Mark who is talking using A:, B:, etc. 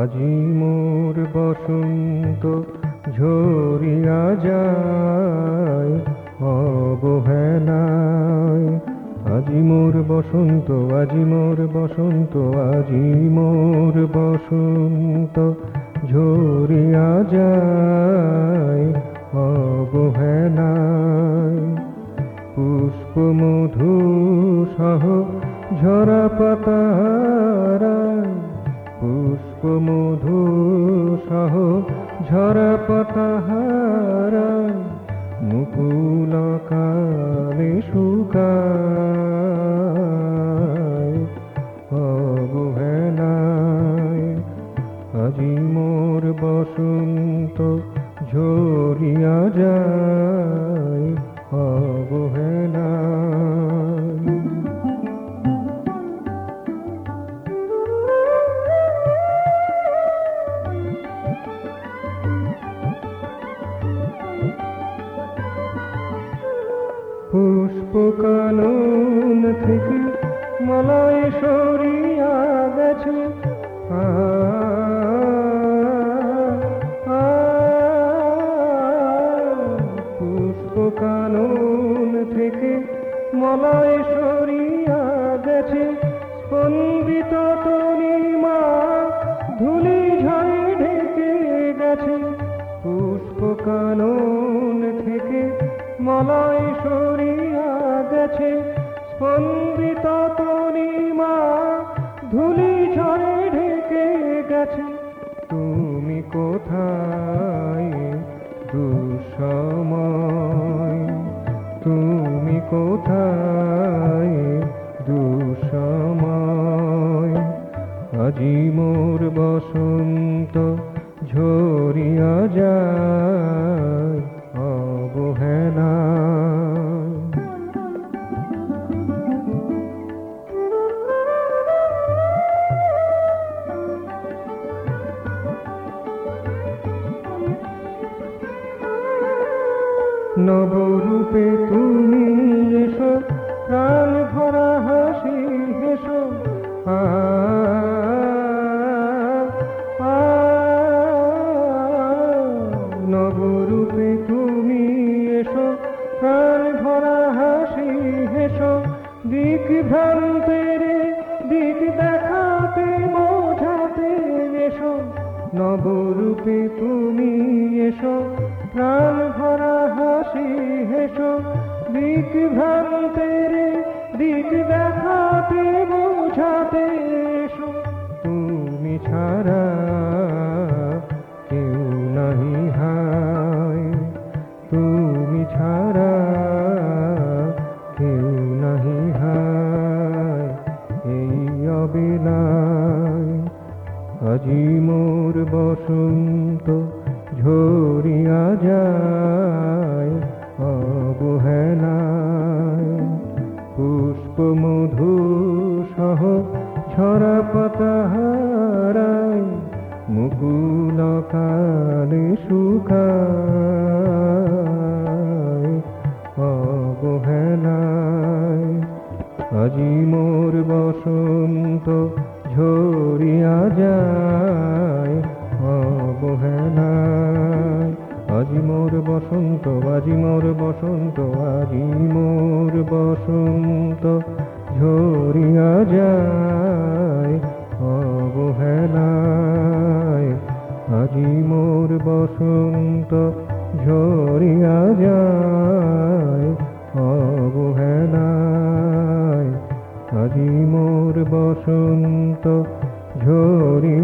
A: আজি মোর বসন্ত ঝরিয়া যায় অবহেলায়। আজি মোর বসন্ত, আজি মোর বসন্ত, আজি মোর বসন্ত ঝরিয়া যায় অবহেলায়। পুষ্প মধু সহ ঝরা পাতারায়, পুষ্প মধু সহ ঝরা পাতাহারায়, মুকুল কালে শুকায় অবহেলায়। আজি মোর বসন্ত ঝরিয়া যায় অবহেলায়। পুষ্প কানন থেকে মলয় সরিয়া গেছে, পুষ্প কানন থেকে মলয় সরিয়া গেছে, স্পন্দিত তনিমা ধুলি ঝড়ে ঢেকে গেছে। পুষ্প কানন থেকে মলয় সরিয়া গেছে, স্পন্দিত তনিমা ধুলি ঝড়ে ঢেকে গেছে। তুমি কোথায় দুঃসময়, তুমি কোথায় দুঃসময়। আজি মোর বসন্ত ঝরিয়া যায় অবহেলায়। নবরূপে তুমি এসো, প্রাণ ভরা হাসি হেসো, নবরূপে তুমি এসো, প্রাণ ভরা হাসি হেসো। দিক ভ্রান্তের দিক দেখাতে বোঝাতে এসো, নবরূপে তুমি এসো, প্রাণ ভরা হাসি হেসো। দিক ভ্রান্তের দিক দেখাতে বোঝাতে এসো। তুমি ছাড়া কেউ নাহি হায়, তুমি ছাড়া কেউ নাহি হায় এই অবেলায়। আজি মোর বসন্ত ঝরিয়া যায় অবহেলায়। পুষ্প মধু সহ ঝরা পাতাহারায়, মুকুল কালে শুকায় অবহেলায়। আজি মোর বসন্ত ঝরিয়া যায় অবহেলায়। আজি মোর বসন্ত, আজি মোর বসন্ত, আজি মোর বসন্ত ঝরিয়া যায় অবহেলায়। আজি মোর বসন্ত ঝরিয়া যায় অবহেলায়। আজি মোর বসন্ত ঝরিয়া